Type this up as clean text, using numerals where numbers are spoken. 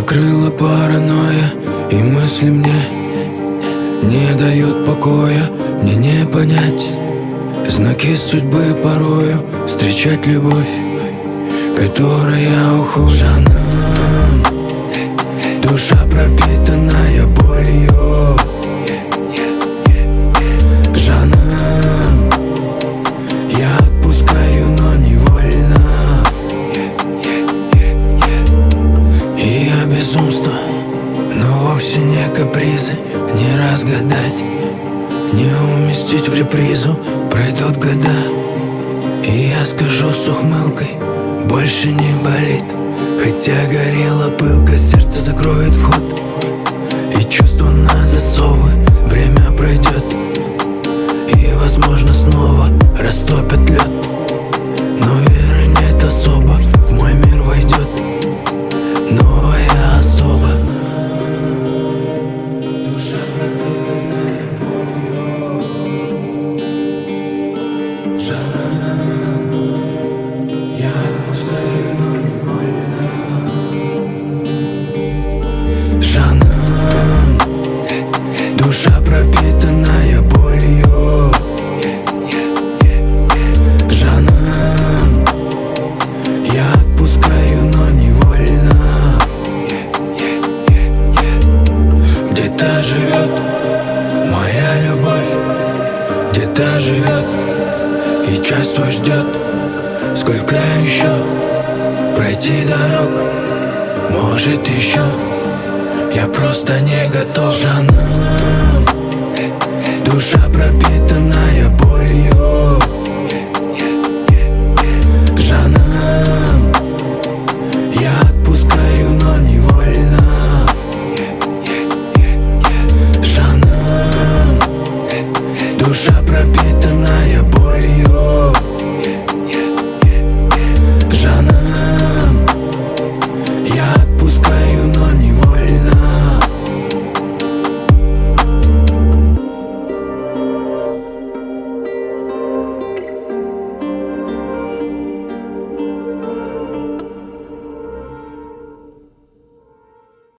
накрыла паранойя, и мысли мне не дают покоя. Мне не понять знаки судьбы порою, встречать любовь, которая уходит. Жанам, душа пропитанная болью. Жанам, я отпускаю, но невольно. И я безумство, но вовсе не капризы. Не разгадать, не уместить в репризу. Пройдут года, и я скажу с ухмылкой: больше не болит. Хотя горела пылка, сердце закроет вход, и чувство на засовы. Время пройдет, и возможно снова растопят лед. Но веры нет особо, в мой мир войдет новая особа. Душа пропитанная болью. Жанам, я отпускаю, но невольно. Жанам, душа пропитанная болью. Жанам, я отпускаю, но невольно. Где-то живет моя любовь, где-то живет и час свой ждет. Сколько еще пройти дорог, может еще я просто не готов. Жанам, душа пропитанная